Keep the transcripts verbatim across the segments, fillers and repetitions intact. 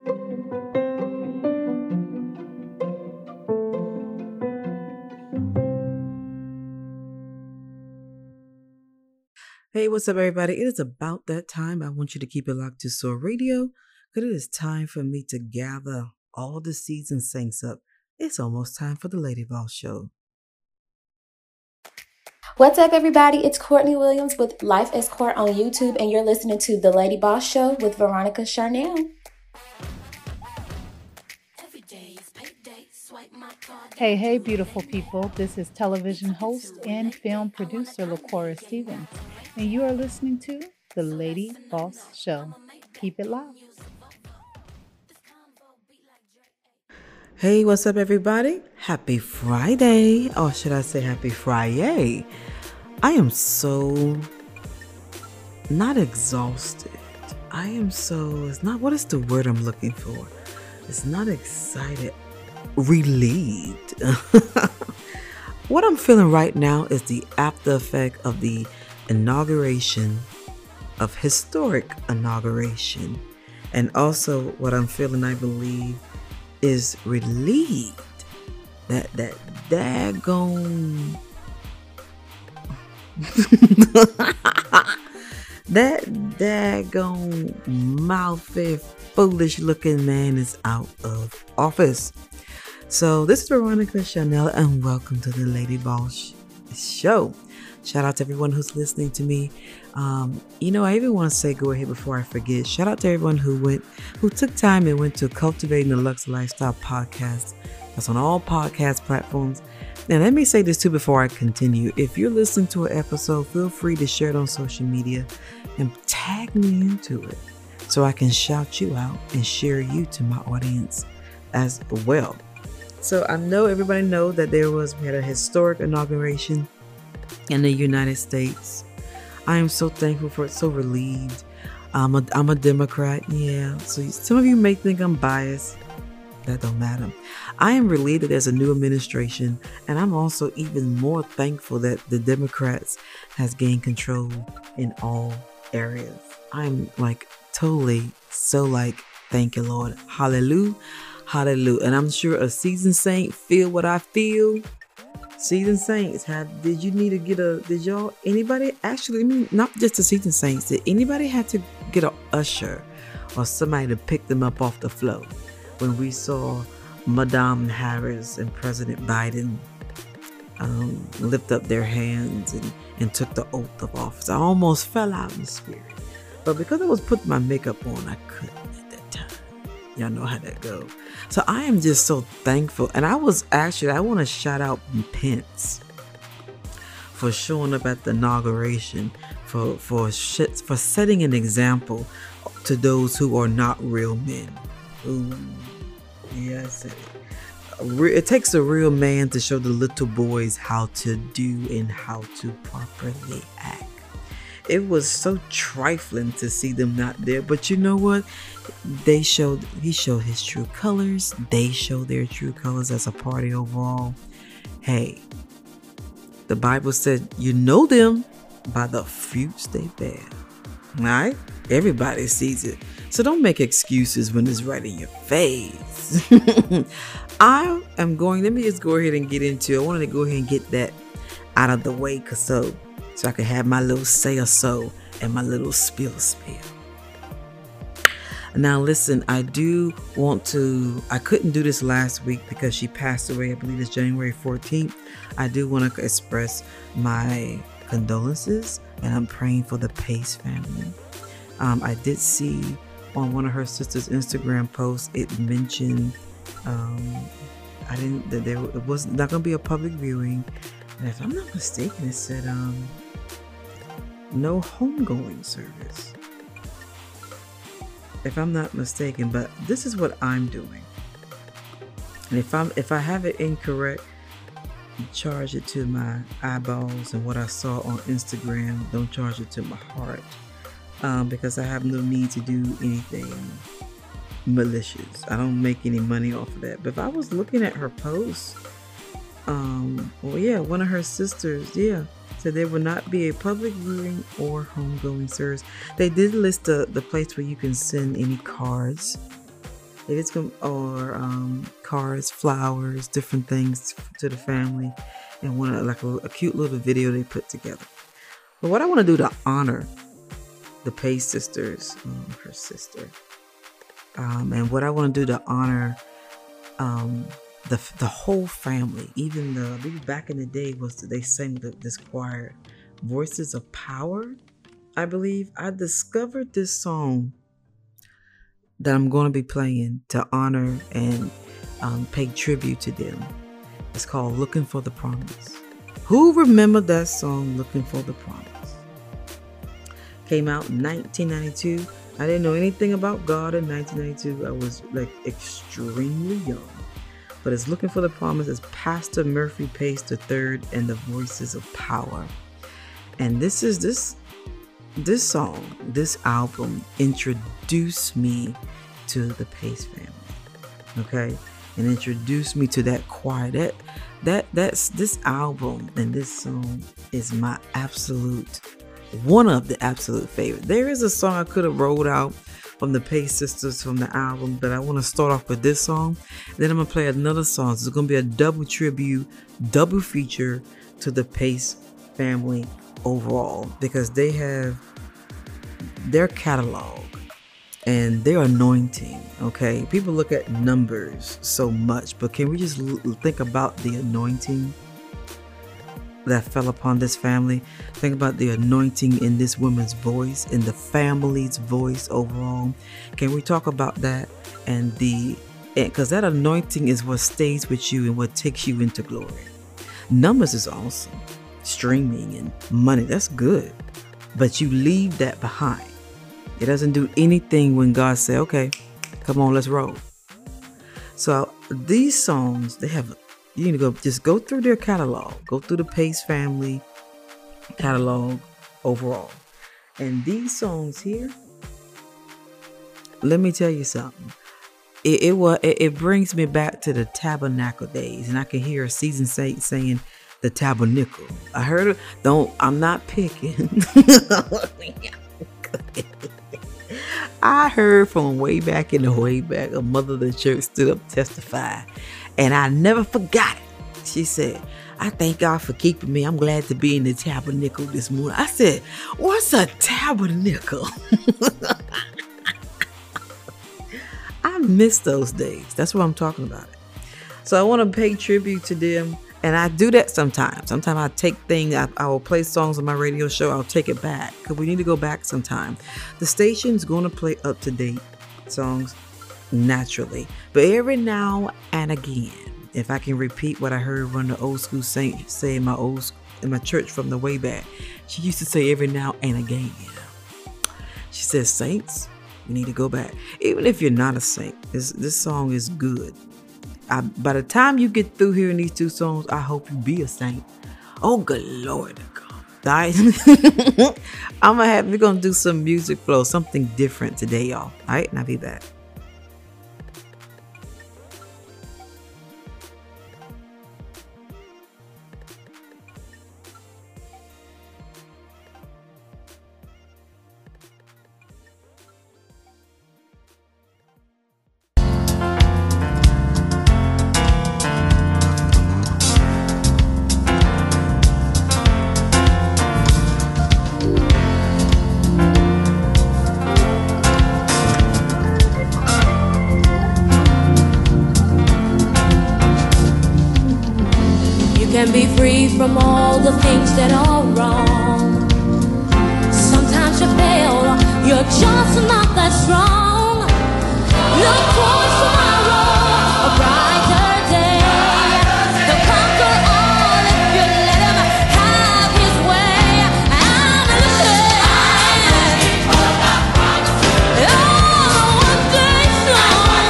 Hey, what's up, everybody? It is about that time. I want you to keep it locked to Soul Radio because it is time for me to gather all the season saints up. It's almost time for the Lady Boss Show. What's up, everybody? It's Courtney Williams with Life Escort on YouTube, and you're listening to The Lady Boss Show with Veronica Charnel. Hey, hey, beautiful people. This is television host and film producer LaCora Stevens, and you are listening to The Lady Boss Show. Keep it locked. Hey, what's up, everybody? Happy Friday. Or should I say happy Friday? I am so not exhausted. I am so, it's not, what is the word I'm looking for? It's not excited. Relieved. What I'm feeling right now is the after effect of the inauguration, of historic inauguration. And also what I'm feeling, I believe, is relieved. That that daggone that daggone mouthy, foolish looking man is out of office. So this is Veronica Charnel, and welcome to the Lady Boss Show. Shout out to everyone who's listening to me. Um, you know, I even want to say, go ahead before I forget, shout out to everyone who went, who took time and went to Cultivating the Lux Lifestyle podcast. That's on all podcast platforms. Now, let me say this too before I continue. If you're listening to an episode, feel free to share it on social media and tag me into it so I can shout you out and share you to my audience as well. So I know everybody know that there was, we had a historic inauguration in the United States. I am so thankful for it, so relieved. I'm a, I'm a Democrat, yeah. So some of you may think I'm biased. That don't matter. I am relieved that there's a new administration, and I'm also even more thankful that the Democrats has gained control in all areas. I'm like totally so like, thank you, Lord. Hallelujah. Hallelujah. And I'm sure a seasoned saint feel what I feel. Seasoned saints, have did you need to get a did y'all anybody actually I mean not just the seasoned saints, did anybody have to get a usher or somebody to pick them up off the floor when we saw Madame Harris and President Biden um, lift up their hands and, and took the oath of office? I almost fell out in the spirit. But because I was putting my makeup on, I couldn't at that time. Y'all know how that goes. So I am just so thankful. And I was actually, I want to shout out Pence for showing up at the inauguration, for for shit, for setting an example to those who are not real men. Ooh, yeah, I said it. It takes a real man to show the little boys how to do and how to properly act. It was so trifling to see them not there, but you know what? They showed, he showed his true colors. They showed their true colors as a party overall. Hey, the Bible said, you know them by the fruits they bear. All right? Everybody sees it. So don't make excuses when it's right in your face. I am going, let me just go ahead and get into, I wanted to go ahead and get that out of the way, cause so, so I can have my little say or so and my little spill spill. Now listen, I do want to, I couldn't do this last week because she passed away, I believe it's January fourteenth. I do want to express my condolences, and I'm praying for the Pace family. Um, I did see on one of her sister's Instagram posts, it mentioned, um, I didn't, that there it was not going to be a public viewing. And if I'm not mistaken, it said, um, no homegoing service. If I'm not mistaken, but this is what I'm doing. And if I'm, if I have it incorrect, charge it to my eyeballs and what I saw on Instagram. Don't charge it to my heart. Um, because I have no need to do anything malicious. I don't make any money off of that. But if I was looking at her post, um, well, yeah, one of her sisters, yeah, said there will not be a public viewing or homegoing service. They did list the, the place where you can send any cards If it's going or um, cards, flowers, different things to the family, and want to like a, a cute little video they put together. But what I want to do to honor the Pace sisters, um, her sister, um, and what I want to do to honor um, the the whole family, even the I believe back in the day was they sang the, this choir, Voices of Power. I believe I discovered this song that I'm going to be playing to honor and um, pay tribute to them. It's called Looking for the Promise. Who remembered that song, Looking for the Promise? Came out in nineteen ninety-two. I didn't know anything about God in nineteen ninety-two. I was like extremely young. But it's Looking for the Promise. It's Pastor Murphy Pace the third and the Voices of Power. And this is this this song, this album introduced me to the Pace family. Okay? And introduced me to that choir. That that that's this album and this song is my absolute one of the absolute favorite. There is a song I could have rolled out from the Pace sisters from the album, but I want to start off with this song. Then I'm gonna play another song. So it's gonna be a double tribute, double feature to the Pace family overall, because they have their catalog and their anointing. Okay, people look at numbers so much, but can we just l- think about the anointing that fell upon this family? Think about the anointing in this woman's voice, in the family's voice overall. Can we talk about that? And the because that anointing is what stays with you and what takes you into glory. Numbers is awesome, streaming and money, that's good, but you leave that behind. It doesn't do anything when God says, okay, come on, let's roll. So these songs, they have, you need to go, just go through their catalog, go through the Pace family catalog overall. And these songs here, let me tell you something. It it, was, it, it brings me back to the tabernacle days, and I can hear a seasoned saint saying the tabernacle. I heard it. Don't, I'm not picking. I heard from way back in the way back, a mother of the church stood up testify, and I never forgot it. She said, I thank God for keeping me. I'm glad to be in the tabernacle this morning. I said, what's a tabernacle? I miss those days. That's what I'm talking about. So I want to pay tribute to them. And I do that sometimes. Sometimes I take things, I, I will play songs on my radio show. I'll take it back because we need to go back sometime. The station's going to play up-to-date songs naturally. But every now and again, if I can repeat what I heard one of the old school saints say in my old in my church from the way back, she used to say every now and again. She says, saints, we need to go back. Even if you're not a saint, this, this song is good. I, by the time you get through hearing these two songs, I hope you be a saint. Oh, good Lord. Right? I'm gonna have, we're going to do some music flow, something different today, y'all. All right, and I'll be back. Can be free from all the things that are wrong. Sometimes you fail, you're just not that strong. Look towards tomorrow, a brighter day. They'll conquer all if you let him have his way. I'm looking for that promise. Oh, one day soon.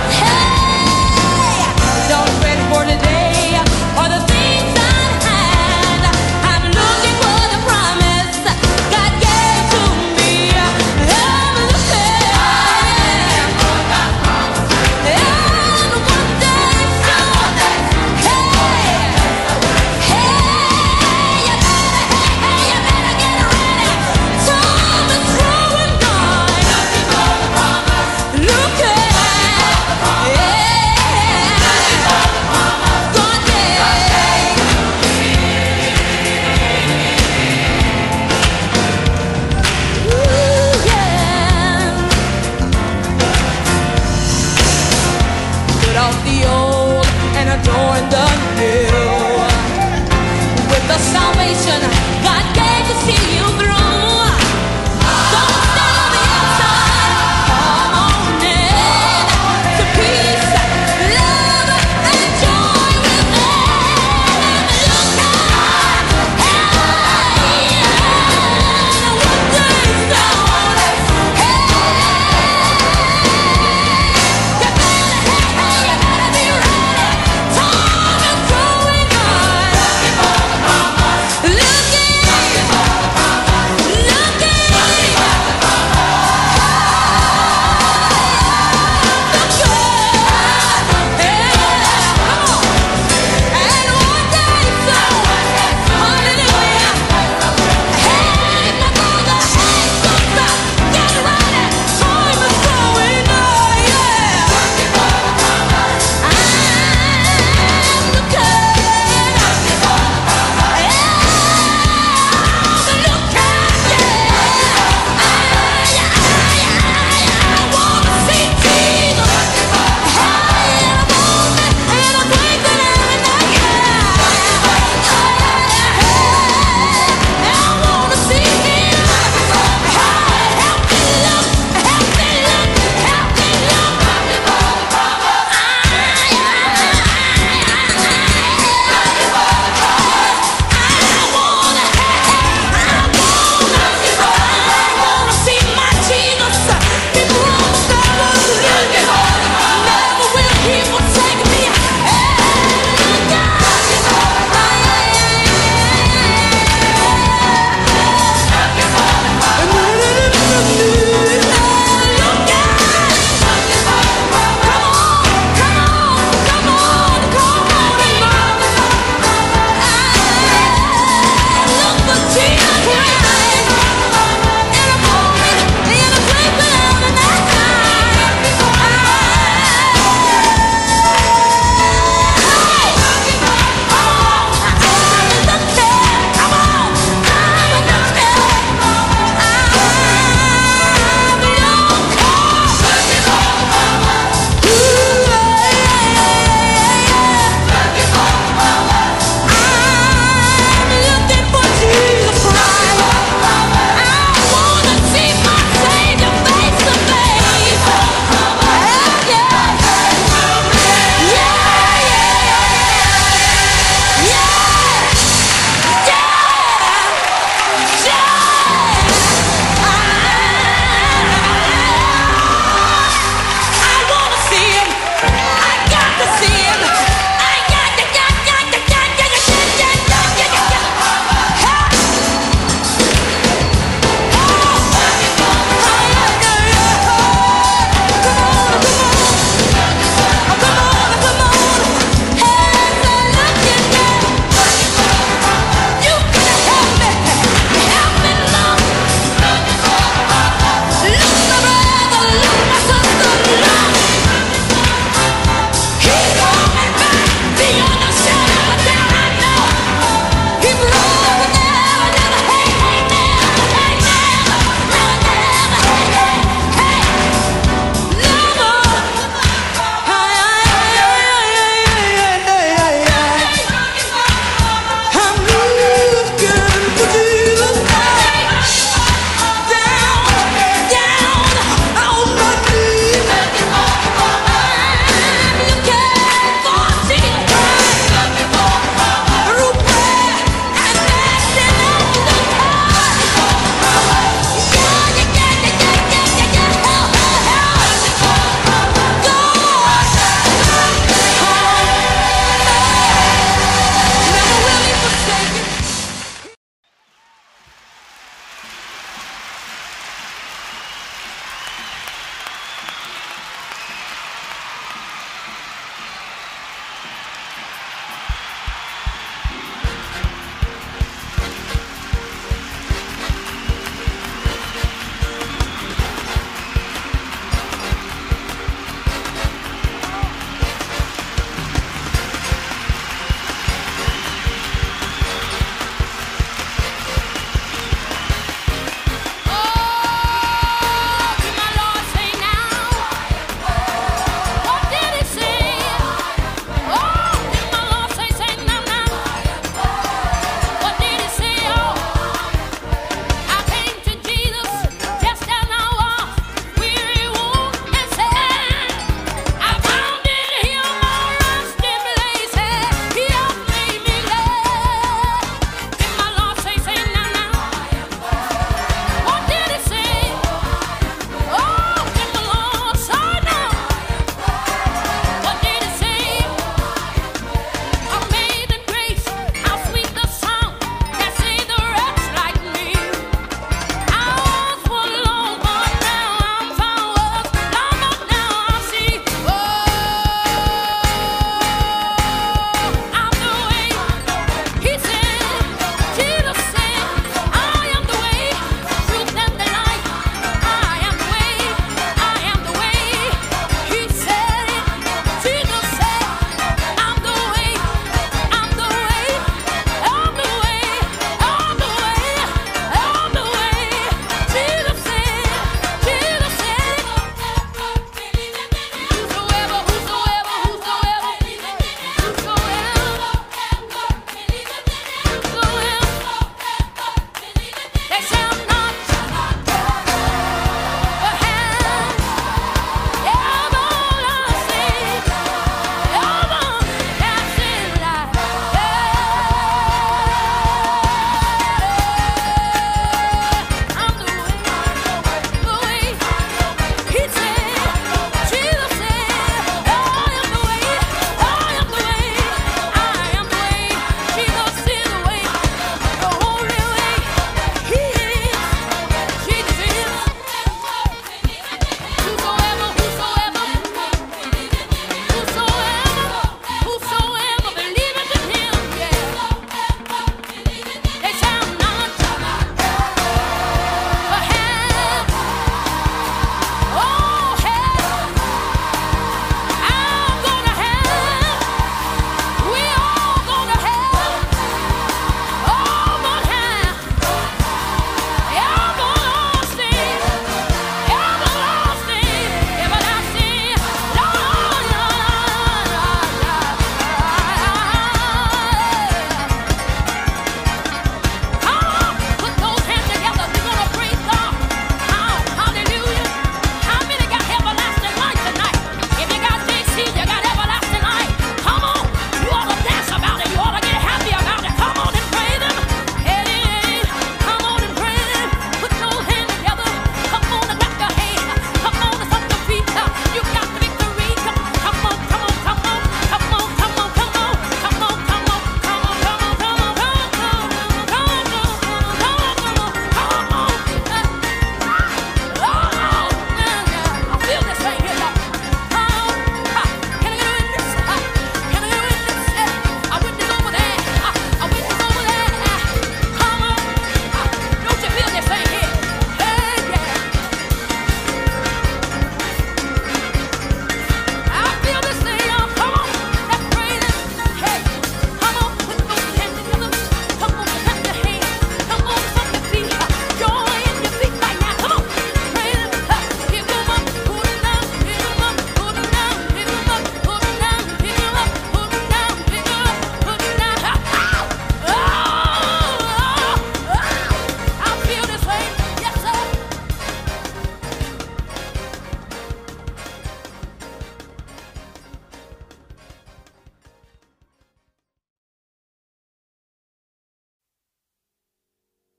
Hey, don't for today or the things I have.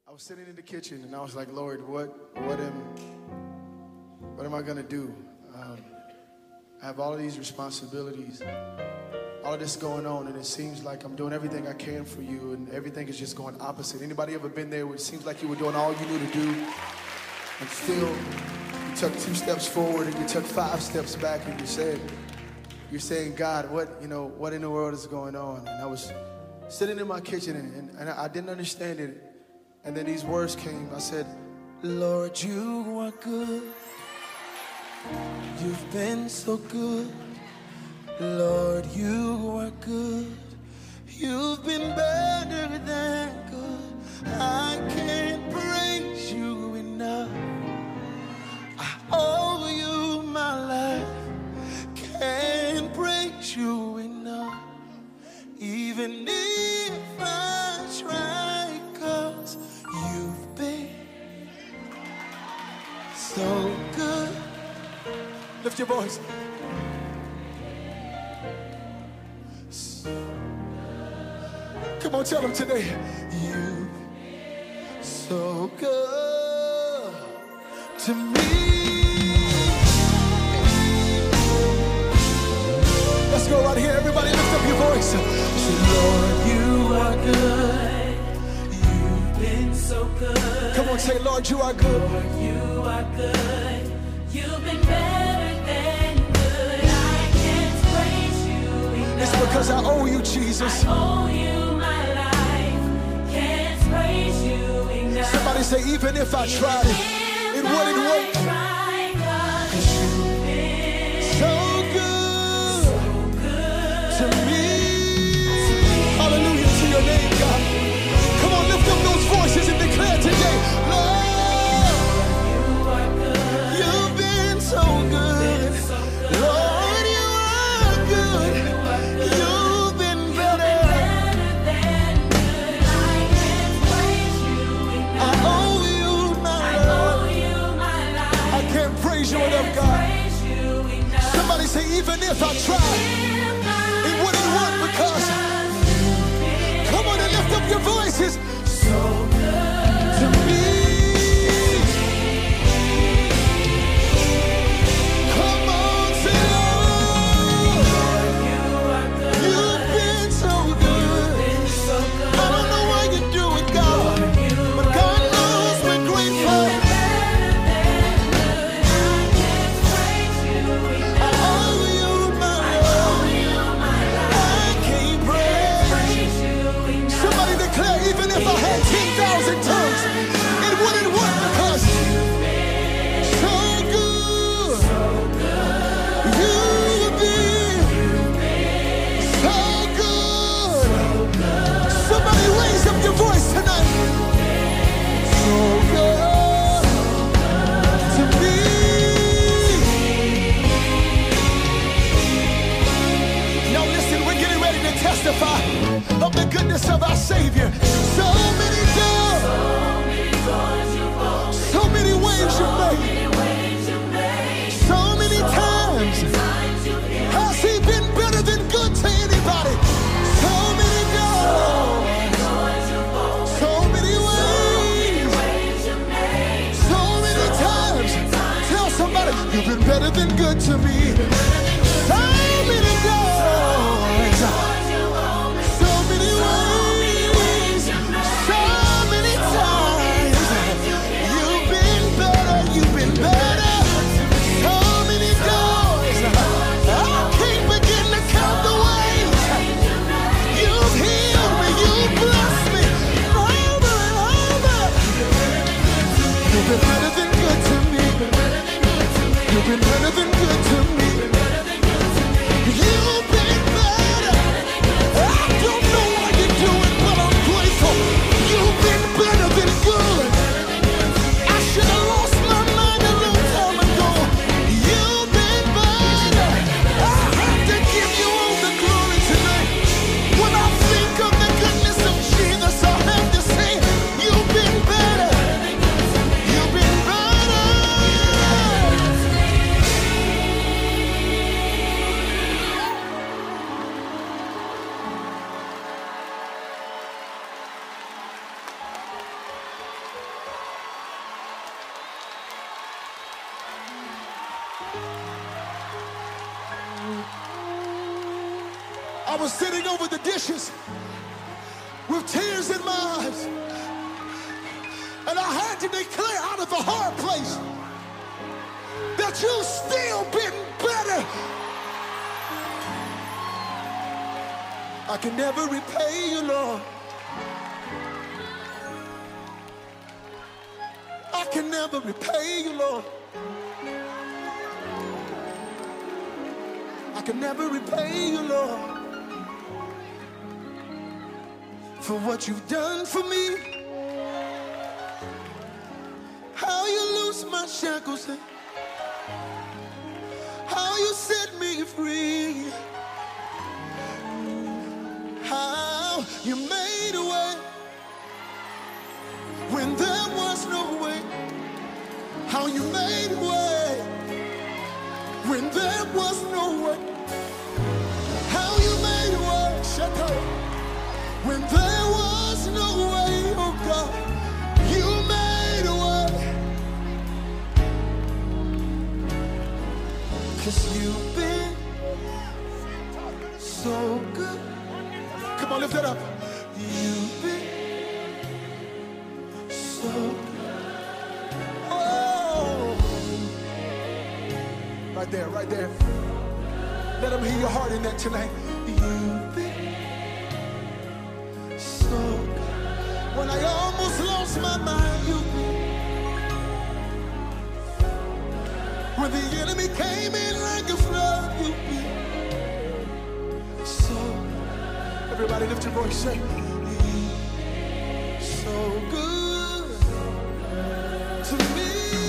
I was sitting in the kitchen and I was like, Lord, what, what am, what am I gonna do? Um, I have all of these responsibilities, all of this going on, and it seems like I'm doing everything I can for you, and everything is just going opposite. Anybody ever been there where it seems like you were doing all you knew to do, and still you took two steps forward and you took five steps back, and you said, you're saying, God, what, you know, what in the world is going on? And I was sitting in my kitchen, and, and, and I didn't understand it. And then these words came. I said, Lord, you are good. You've been so good. Lord, you are good. You've been better than good. I can't praise you enough. I owe you my life. Can't praise you enough. Even if I try, 'cause you've been so good. Lift your voice. Come on, tell them today. You've been so good to me. Let's go right here. Everybody lift up your voice. Say, Lord, you are good. You've been so good. Come on, say, Lord, you are good. Lord, you are good. You've been better than good. I can't praise you enough. It's because I owe you, Jesus. I owe you my life. Can't praise you enough. Somebody say, even if I tried it, it wouldn't work. Voices and declare today, Lord, you are good. You've been so good. Lord, you are good. You've been better than good. I can't praise you enough. I owe you my life. I can't praise you enough, God. Somebody say, even if I tried, it wouldn't work because. Come on and lift up your voices. So good to me. Come on, say, Lord, you've been so good. I don't know why you do it, God, but God knows we're grateful. I owe you my life. I can't praise. Somebody declare, even if I had ten thousand tongues, it wouldn't work because so good. You've been so good. Somebody raise up your voice tonight. So good to me. Now listen, we're getting ready to testify of the goodness of our Savior. So many doors, so many ways you made, so many times has He been better than good to anybody. So many doors, so many ways, so many times. Tell somebody, you've been better than good to me. So many doors, so many ways, so many times. You've been better, you've been better. So many doors, I can't begin to count the ways. You've healed me, you've blessed me over and over. You've been better than good to me. You've been better than good to me. You've been better. I don't know why you do it, but I'm grateful. You've been better than good. I should have lost my mind a long time ago. You've been better. I have to give you all the glory tonight. When I think of the goodness of Jesus, I have to say, you've been better. You've been better. I was sitting over the dishes with tears in my eyes, and I had to declare out of a hard place that you've still been better. I can never repay you, Lord. I can never repay you, Lord. I can never repay you, Lord, for what you've done for me. How you loose my shackles and how you set me free. How you made a way when there was no way. How you made a way when there was no way. How you made a way, Shekinah, when there was no way, oh God. You made a way. 'Cause you've been so good. Come on, lift it up. You've been so good. Oh, right there, right there. Let them hear your heart in that tonight. You've been so good. When I almost lost my mind, you've been. When the enemy came in like a flood, you've been so good. Everybody lift your voice, say, so good to me.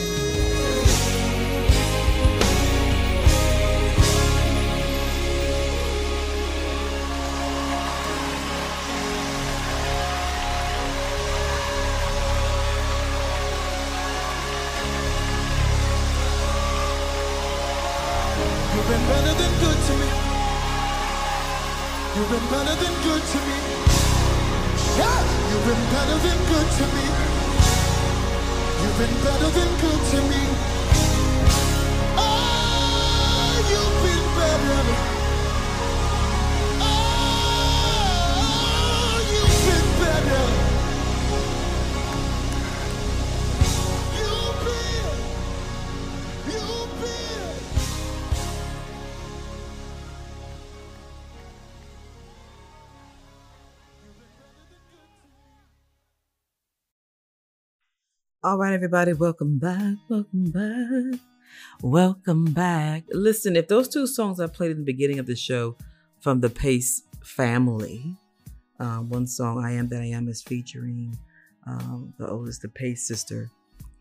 You've been better than good to me. You've been better than good to me. Yeah, you've been better than good to me. You've been better than good to me. Oh, you've been better. Oh, you've been better. You've been. You've been. All right, everybody, welcome back, welcome back, welcome back. Listen, if those two songs I played in the beginning of the show from the Pace family, uh, one song, I Am That I Am, is featuring um, the oldest, the Pace sister.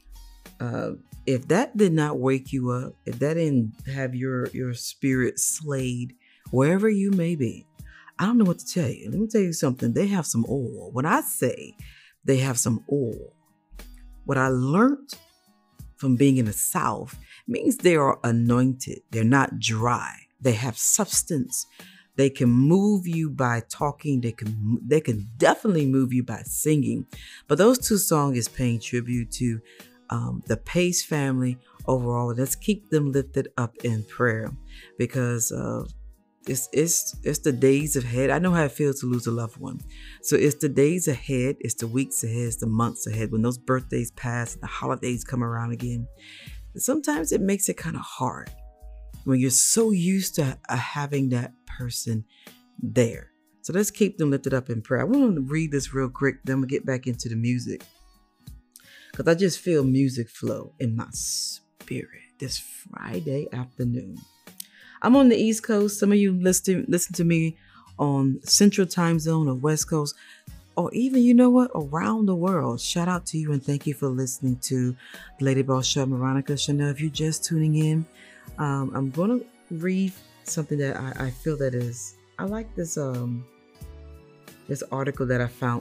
Uh, if that did not wake you up, if that didn't have your, your spirit slayed, wherever you may be, I don't know what to tell you. Let me tell you something. They have some oil. When I say they have some oil, what I learned from being in the South means they are anointed. They're not dry. They have substance. They can move you by talking. They can they can definitely move you by singing. But those two songs is paying tribute to um, the Pace family overall. Let's keep them lifted up in prayer, because uh, It's, it's, it's the days ahead. I know how it feels to lose a loved one. So it's the days ahead. It's the weeks ahead. It's the months ahead. When those birthdays pass and the holidays come around again, sometimes it makes it kind of hard when you're so used to uh, having that person there. So let's keep them lifted up in prayer. I want to read this real quick. Then we'll get back into the music, because I just feel music flow in my spirit this Friday afternoon. I'm on the East Coast. Some of you listen, listen to me on Central Time Zone or West Coast, or even, you know what, around the world. Shout out to you and thank you for listening to the Lady Boss Show. Veronica Chanel. If you're just tuning in, um, I'm going to read something that I, I feel that is, I like this, um, this article that I found,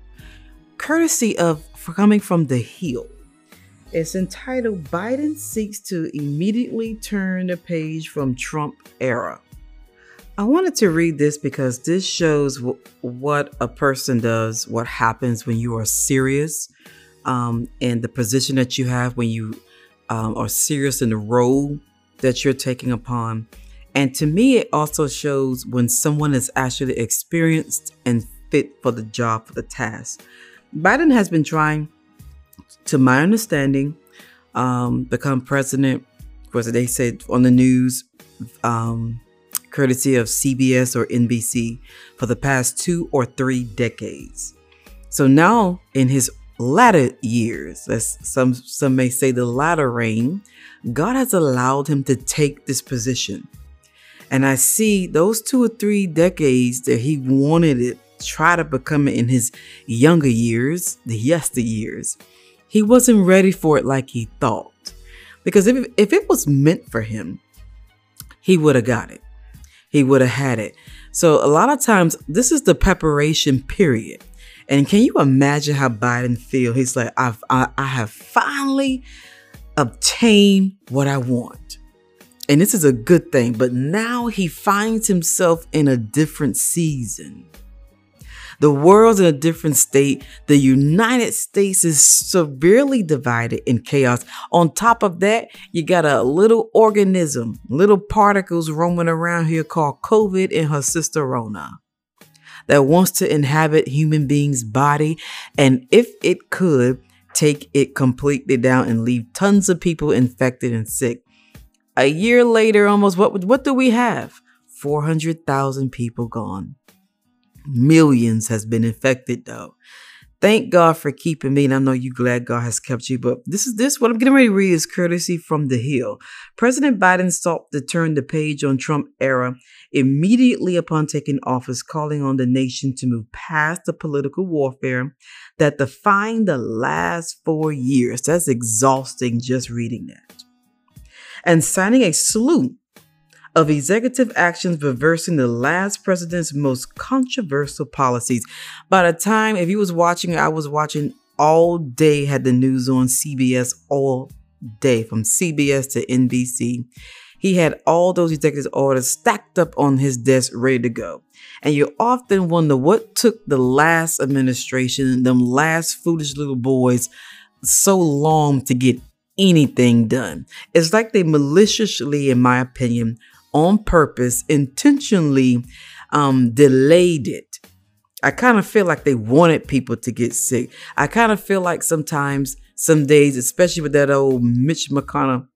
courtesy of for coming from The Hill. It's entitled, Biden Seeks to Immediately Turn the Page from Trump Era. I wanted to read this because this shows w- what a person does, what happens when you are serious, um, and the position that you have when you um, are serious in the role that you're taking upon. And to me, it also shows when someone is actually experienced and fit for the job, for the task. Biden has been trying, to my understanding, um, become president. Of course, they said on the news, um, courtesy of C B S or N B C, for the past two or three decades. So now in his latter years, as some, some may say the latter reign, God has allowed him to take this position. And I see those two or three decades that he wanted it, try to become it in his younger years, the yesteryears. He wasn't ready for it like he thought. Because if, if it was meant for him, he would have got it. He would have had it. So a lot of times, this is the preparation period. And can you imagine how Biden feels? He's like, I've, I, I have finally obtained what I want. And this is a good thing. But now he finds himself in a different season. The world's in a different state. The United States is severely divided in chaos. On top of that, you got a little organism, little particles roaming around here called COVID and her sister Rona, that wants to inhabit human beings' body. And if it could, take it completely down and leave tons of people infected and sick. A year later, almost, what, what do we have? four hundred thousand people gone. Millions has been infected, though. Thank God for keeping me. And I know you're glad God has kept you. But this is this. What I'm getting ready to read is courtesy from The Hill. President Biden sought to turn the page on Trump era immediately upon taking office, calling on the nation to move past the political warfare that defined the last four years. That's exhausting just reading that. And signing a slew of executive actions reversing the last president's most controversial policies. By the time, if you was watching, I was watching all day, had the news on C B S all day, from C B S to N B C. He had all those executive orders stacked up on his desk, ready to go. And you often wonder what took the last administration, them last foolish little boys, so long to get anything done. It's like they maliciously, in my opinion, on purpose, intentionally um, delayed it. I kind of feel like they wanted people to get sick. I kind of feel like sometimes, some days, especially with that old Mitch McConnell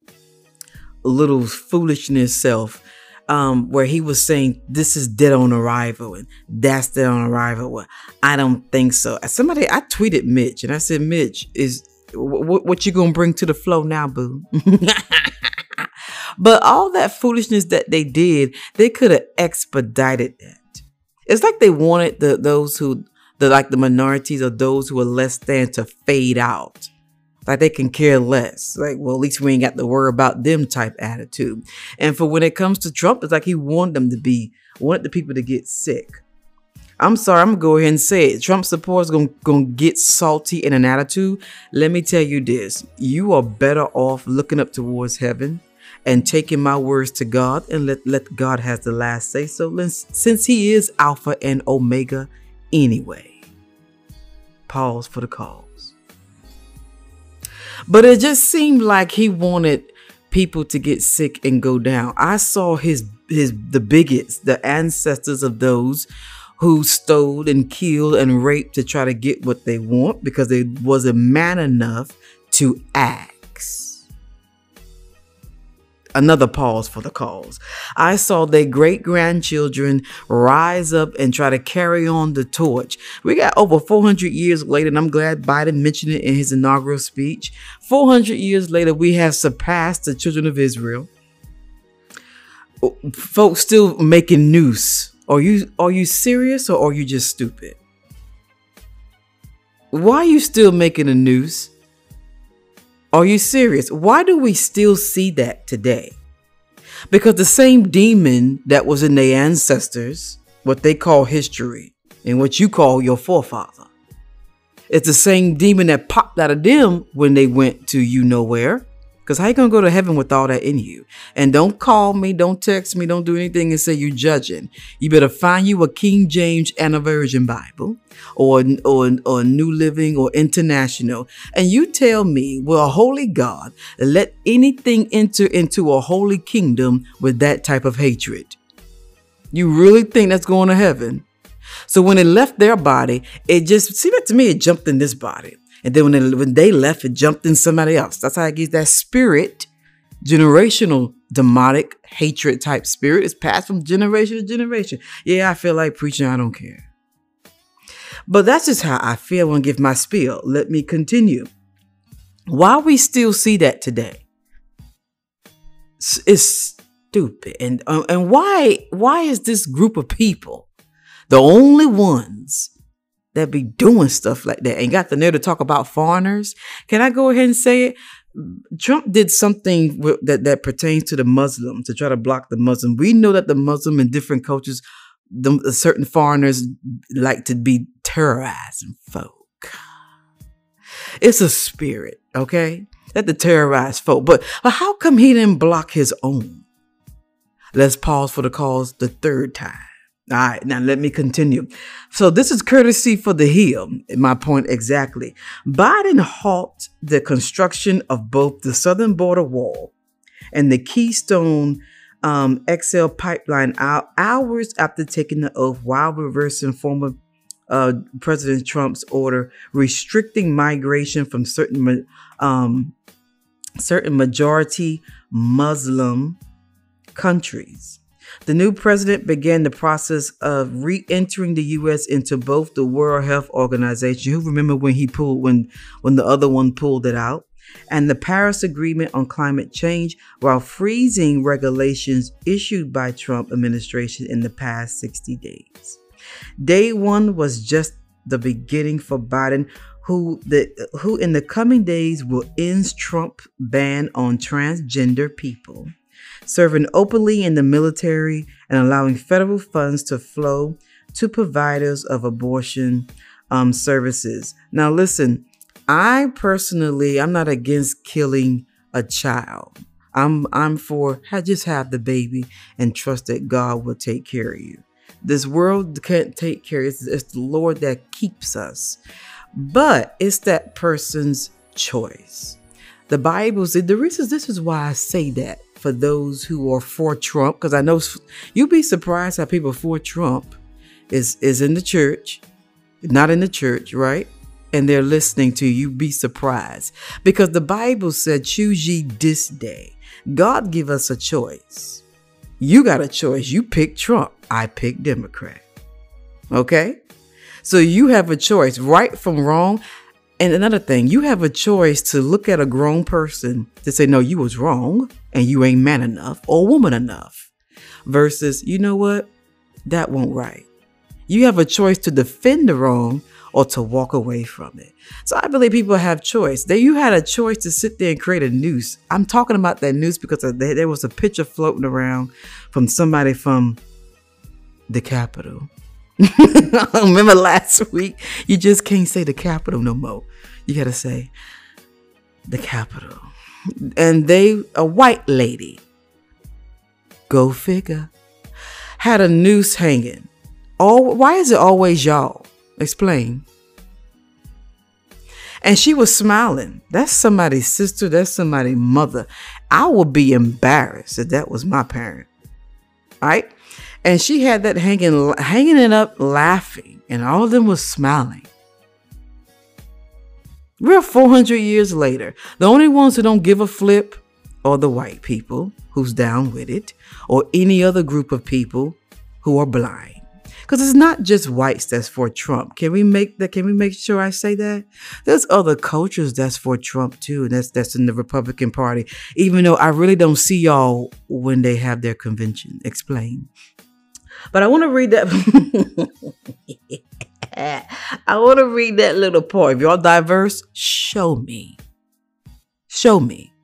little foolishness self, um, where he was saying this is dead on arrival and that's dead on arrival. Well, I don't think so. Somebody, I tweeted Mitch and I said, Mitch, is what, what you gonna bring to the flow now, boo? But all that foolishness that they did, they could have expedited that. It's like they wanted the those who, the like the minorities or those who are less than to fade out. Like they can care less. Like, well, at least we ain't got to worry about them type attitude. And for when it comes to Trump, it's like he wanted them to be, wanted the people to get sick. I'm sorry, I'm going to go ahead and say it. Trump supporters going to get salty in an attitude. Let me tell you this. You are better off looking up towards heaven and taking my words to God and let, let God has the last say so, since he is Alpha and Omega anyway. Pause for the cause. But it just seemed like he wanted people to get sick and go down. I saw his his the bigots, the ancestors of those who stole and killed and raped to try to get what they want because they wasn't man enough to act. Another pause for the cause. I saw their great grandchildren rise up and try to carry on the torch. We got over four hundred years later, and I'm glad Biden mentioned it in his inaugural speech. four hundred years later, we have surpassed the children of Israel. Folks still making noose. Are you, are you serious or are you just stupid? Why are you still making a noose? Are you serious? Why do we still see that today? Because the same demon that was in their ancestors, what they call history, and what you call your forefather, it's the same demon that popped out of them when they went to you know where, Because how you going to go to heaven with all that in you? And don't call me, don't text me, don't do anything and say you're judging. You better find you a King James and a Virgin Bible or, or, or New Living or International. And you tell me, will a holy God let anything enter into a holy kingdom with that type of hatred? You really think that's going to heaven? So when it left their body, it just seemed like to me, it jumped in this body. And then when they, when they left, it jumped in somebody else. That's how it gets that spirit, generational, demonic, hatred type spirit. It's passed from generation to generation. Yeah, I feel like preaching. I don't care. But that's just how I feel when I give my spiel. Let me continue. Why we still see that today? It's stupid. And, uh, and why, why is this group of people the only ones that be doing stuff like that and got the nerve to talk about foreigners? Can I go ahead and say it? Trump did something w- that, that pertains to the Muslim to try to block the Muslim. We know that the Muslim in different cultures, the, the certain foreigners like to be terrorizing folk. It's a spirit, okay? That the terrorize folk. But, but how come he didn't block his own? Let's pause for the cause the third time. All right, now let me continue. So this is courtesy for the Hill. My point exactly. Biden halt the construction of both the southern border wall and the Keystone um, X L pipeline out hours after taking the oath, while reversing former uh, President Trump's order restricting migration from certain um, certain majority Muslim countries. The new president began the process of re-entering the U S into both the World Health Organization. You remember when he pulled, when, when the other one pulled it out, and the Paris Agreement on climate change, while freezing regulations issued by Trump administration in the past sixty days. Day one was just the beginning for Biden, who the who in the coming days will end Trump ban on transgender people, serving openly in the military and allowing federal funds to flow to providers of abortion um, services. Now, listen, I personally, I'm not against killing a child. I'm I'm for just have the baby and trust that God will take care of you. This world can't take care of it. It's, it's the Lord that keeps us. But it's that person's choice. The Bible said, the reason, this is why I say that for those who are for Trump, because I know you'll be surprised how people for Trump is, is in the church, not in the church, right? And they're listening to you. Be surprised, because the Bible said, choose ye this day. God give us a choice. You got a choice. You pick Trump. I pick Democrat. Okay? So you have a choice, right from wrong. And another thing, you have a choice to look at a grown person to say, no, you was wrong and you ain't man enough or woman enough, versus, you know what? That won't right. You have a choice to defend the wrong or to walk away from it. So I believe people have choice. There, you had a choice to sit there and create a noose. I'm talking about that noose because there was a picture floating around from somebody from the Capitol. Remember last week? You just can't say the Capitol no more. You got to say the Capitol. And they, a white lady, go figure, had a noose hanging. Oh, why is it always y'all? Explain. And she was smiling. That's somebody's sister. That's somebody's mother. I would be embarrassed if that was my parent. Right? And she had that hanging, hanging it up, laughing. And all of them was smiling. We're four hundred years later. The only ones who don't give a flip are the white people who's down with it, or any other group of people who are blind. Because it's not just whites that's for Trump. Can we make that? Can we make sure I say that? There's other cultures that's for Trump too, and that's that's in the Republican Party. Even though I really don't see y'all when they have their convention. Explain. But I want to read that. I want to read that little part. If y'all diverse, show me. Show me.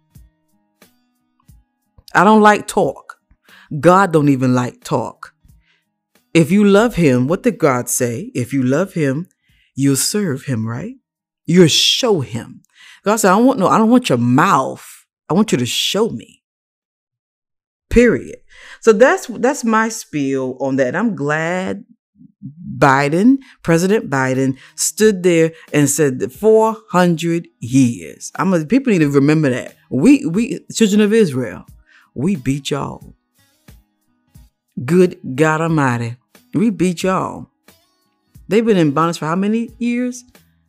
I don't like talk. God don't even like talk. If you love him, what did God say? If you love him, you'll serve him, right? You'll show him. God said, I don't want no, I don't want your mouth. I want you to show me. Period. So that's that's my spiel on that. I'm glad Biden, President Biden, stood there and said that four hundred years. I'm a, people need to remember that. We we children of Israel, we beat y'all. Good God Almighty, we beat y'all. They've been in bondage for how many years?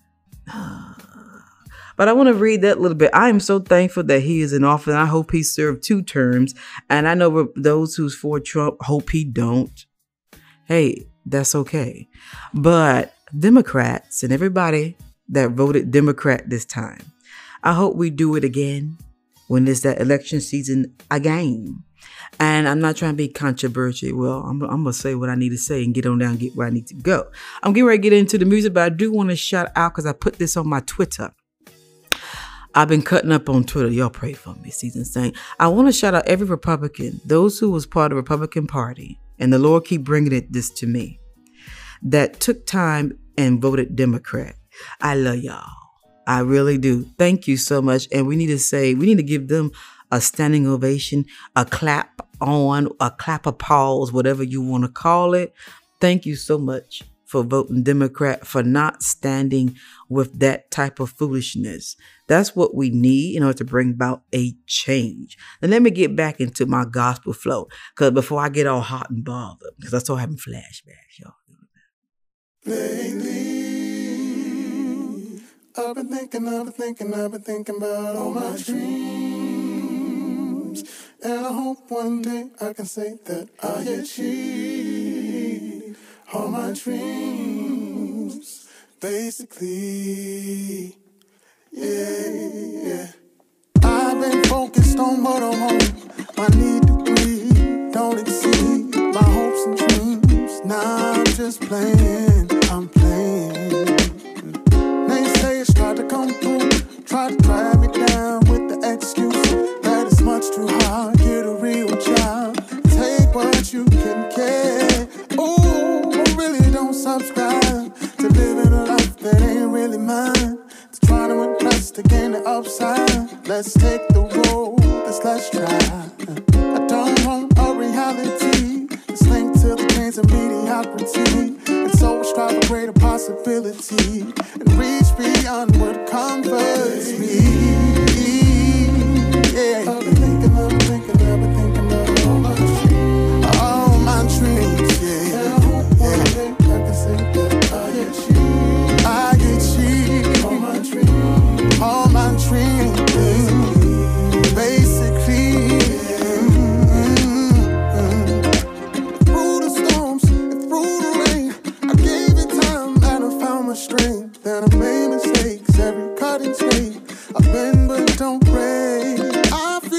But I want to read that a little bit. I am so thankful that he is in office. And I hope he served two terms. And I know those who's for Trump hope he don't. Hey, that's okay. But Democrats and everybody that voted Democrat this time, I hope we do it again when it's that election season again. And I'm not trying to be controversial. Well, I'm, I'm going to say what I need to say and get on down and get where I need to go. I'm getting ready to get into the music, but I do want to shout out because I put this on my Twitter. I've been cutting up on Twitter. Y'all pray for me, season saying. I want to shout out every Republican, those who was part of the Republican Party, and the Lord keep bringing it this to me, that took time and voted Democrat. I love y'all. I really do. Thank you so much. And we need to say, we need to give them a standing ovation, a clap on, a clap applause, whatever you want to call it. Thank you so much for voting Democrat, for not standing with that type of foolishness. That's what we need in order to bring about a change. And let me get back into my gospel flow, because before I get all hot and bothered, because I start having flashbacks, y'all. Lately, I've been thinking, I've been thinking, I've been thinking about all my dreams. And I hope one day I can say that I achieved all my dreams. Basically, yeah, yeah. I've been focused on what I want. My need to breathe don't exceed my hopes and dreams. Now I'm just playing, I'm playing. Naysayers try to come through, try to drag me down with the excuse that it's much too hard. Get a real job, take what you can get. Ooh, I really don't subscribe to living a life that ain't really mine. To try to impress to gain the upside. Let's take the road that's less try. I don't want a reality that's linked to the chains of mediocrity. And so I strive for greater possibility and reach beyond what comforts me. Yeah, I've been thinking, I've been thinking, I've been thinking about all my dreams. All my dreams, yeah. And I hope one day I can say that I achieved. I achieved all my dreams. All my dreams. Basically, mm-hmm. Through the storms and through the rain, I gave it time and I found my strength. Then I made mistakes, every cutting straight. I've been but don't break. I feel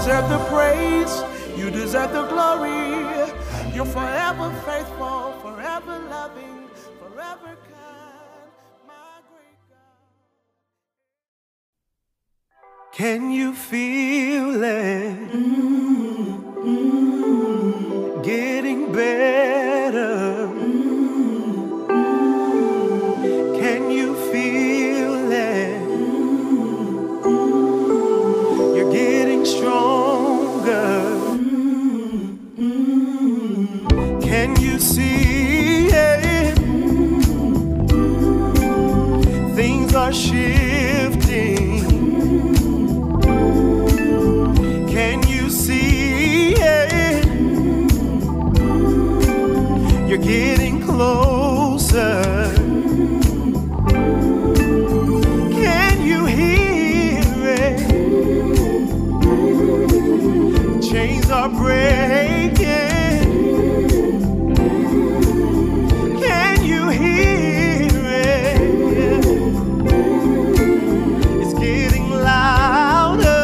deserve the praise, you deserve the glory. You're forever faithful, forever loving, forever kind, my great God. Can you feel it? Mm-hmm. Getting better. Mm-hmm. Can you feel it? Mm-hmm. You're getting stronger. Mm-hmm. Can you see it? Mm-hmm. Things are shifting. Can you see it? You're getting closer. Can you hear it? Chains are breaking. Can you hear it? It's getting louder.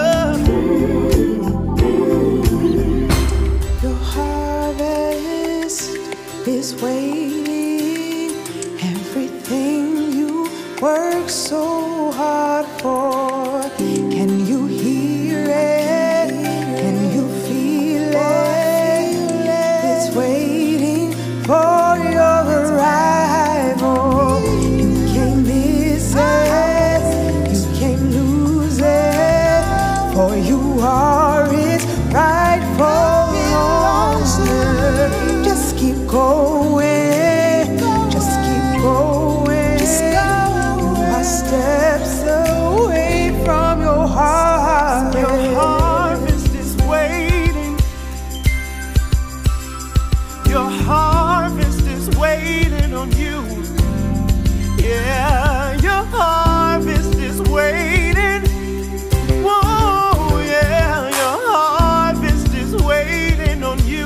Your harvest is waiting. Everything you work so hard for. Can you hear it? Can you feel it? It's waiting for your arrival. You can't miss it. You can't lose it. For you are His rightful owner. Just keep going. Just keep going. Just go. You are steps away from your harvest. Your harvest is waiting. Your harvest is waiting on you. Yeah, your harvest is waiting. Whoa, yeah, your harvest is waiting on you.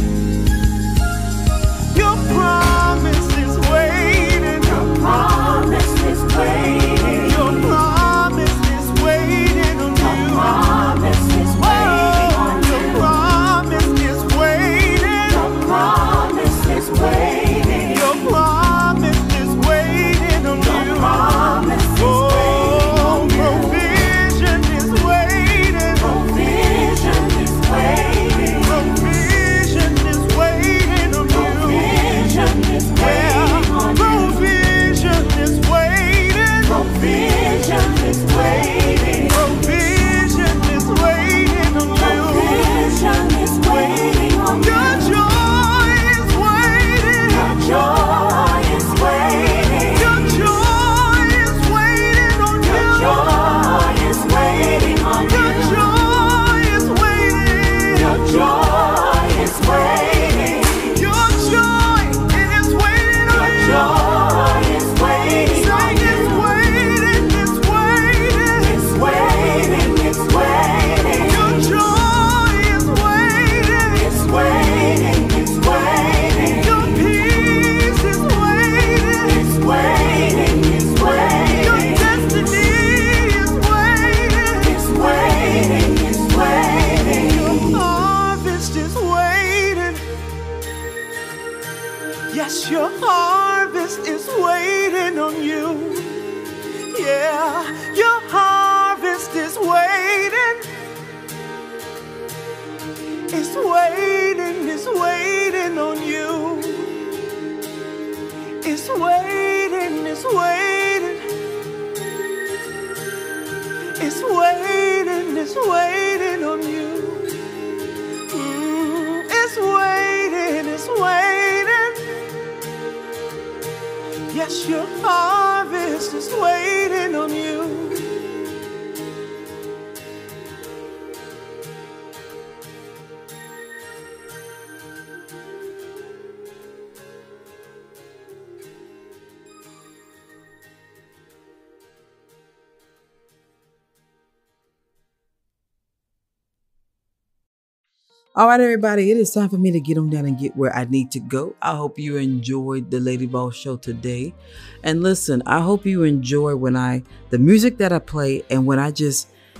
Your promise is waiting. Your promise is waiting. Your promise is waiting on you. Your promise is waiting on you. Your promise is waiting. Your promise is waiting. Your promise is waiting on you. Your promise is waiting on you. Provision is waiting. Provision is waiting. Provision is waiting on you. Provision is waiting on you. Provision is waiting. Provision is waiting. Provision is waiting on you. Provision is waiting on you. Your joy is waiting. Your joy is waiting. Your joy is waiting on you. Your joy is waiting on you. Your joy is waiting. Your joy is waiting. Your joy, it is waiting on you. Your joy is waiting. Say it's waiting, it's waiting. It's waiting, it's waiting. Your joy is waiting. It's waiting, it's waiting. Your peace is waiting. It's waiting, it's waiting. Your destiny is waiting. It's waiting, it's waiting. Your harvest is waiting. Yes, your harvest is waiting on you. Yeah, your harvest is waiting. It's waiting, it's waiting on you. It's waiting, it's waiting. It's waiting, it's waiting on you. Mm, it's waiting, it's waiting. Yes, your harvest is waiting on you. All right, everybody, it is time for me to get on down and get where I need to go. I hope you enjoyed the Lady Boss Show today. And listen, I hope you enjoy when I, the music that I play and when I just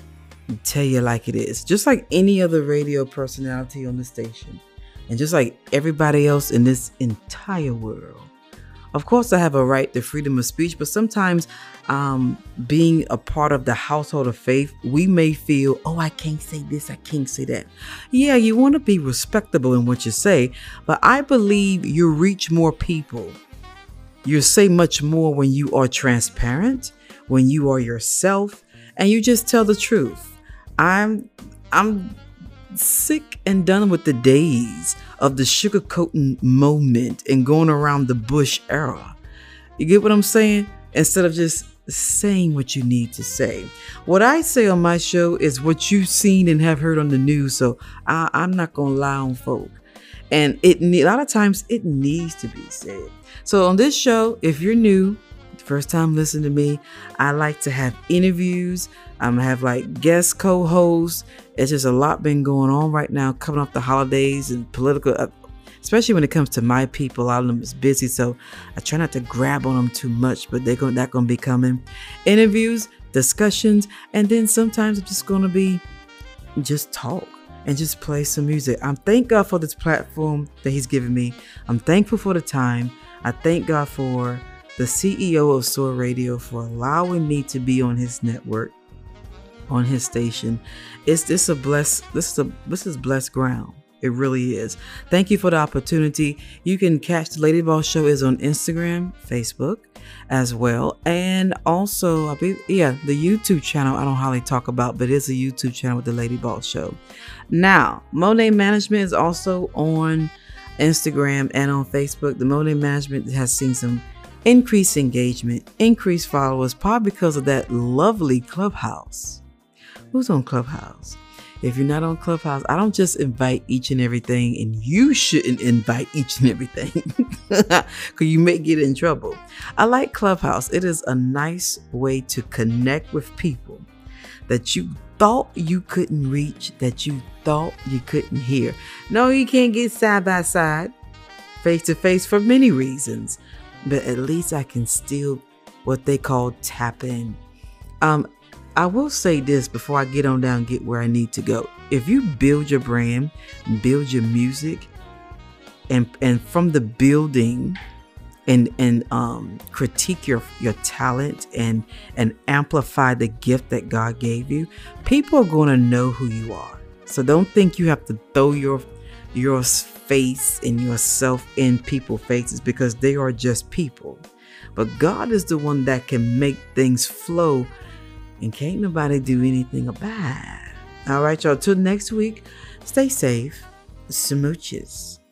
tell you like it is, just like any other radio personality on the station, and just like everybody else in this entire world. Of course, I have a right to freedom of speech, but sometimes um, being a part of the household of faith, we may feel, oh, I can't say this, I can't say that. Yeah, you want to be respectable in what you say, but I believe you reach more people. You say much more when you are transparent, when you are yourself, and you just tell the truth. I'm, I'm sick and done with the days of the sugarcoating moment and going around the Bush era. You get what I'm saying? Instead of just saying what you need to say. What I say on my show is what you've seen and have heard on the news. So I, I'm not going to lie on folk. And it a lot of times it needs to be said. So on this show, if you're new, first time listening to me, I like to have interviews. I'm gonna have like guest co-hosts. It's just a lot been going on right now, coming off the holidays and political, uh, especially when it comes to my people. A lot of them is busy, so I try not to grab on them too much. But they're going, that gonna be coming. Interviews, discussions, and then sometimes it's just gonna be just talk and just play some music. I'm thank God for this platform that He's given me. I'm thankful for the time. I thank God for the C E O of Soar Radio for allowing me to be on his network, on his station. It's this a blessed this is a this is blessed ground. It really is. Thank you for the opportunity. You can catch the Lady Boss Show is on Instagram, Facebook as well, and also I be yeah the YouTube channel. I don't hardly talk about, but it's a YouTube channel with the Lady Boss Show. Now, Monet Management is also on Instagram and on Facebook. The Monet Management has seen some increased engagement, increased followers, probably because of that lovely Clubhouse. Who's on Clubhouse? If you're not on Clubhouse, I don't just invite each and everything, and you shouldn't invite each and everything because you may get in trouble. I like Clubhouse. It is a nice way to connect with people that you thought you couldn't reach, that you thought you couldn't hear. No, you can't get side by side, face to face for many reasons. But at least I can still what they call tap in. Um, I will say this before I get on down and get where I need to go. If you build your brand, build your music, and and from the building and and um, critique your your talent and and amplify the gift that God gave you, people are going to know who you are. So don't think you have to throw your your face and yourself in people's faces, because they are just people. But God is the one that can make things flow, and can't nobody do anything about it. All right, y'all. Till next week, stay safe. Smooches.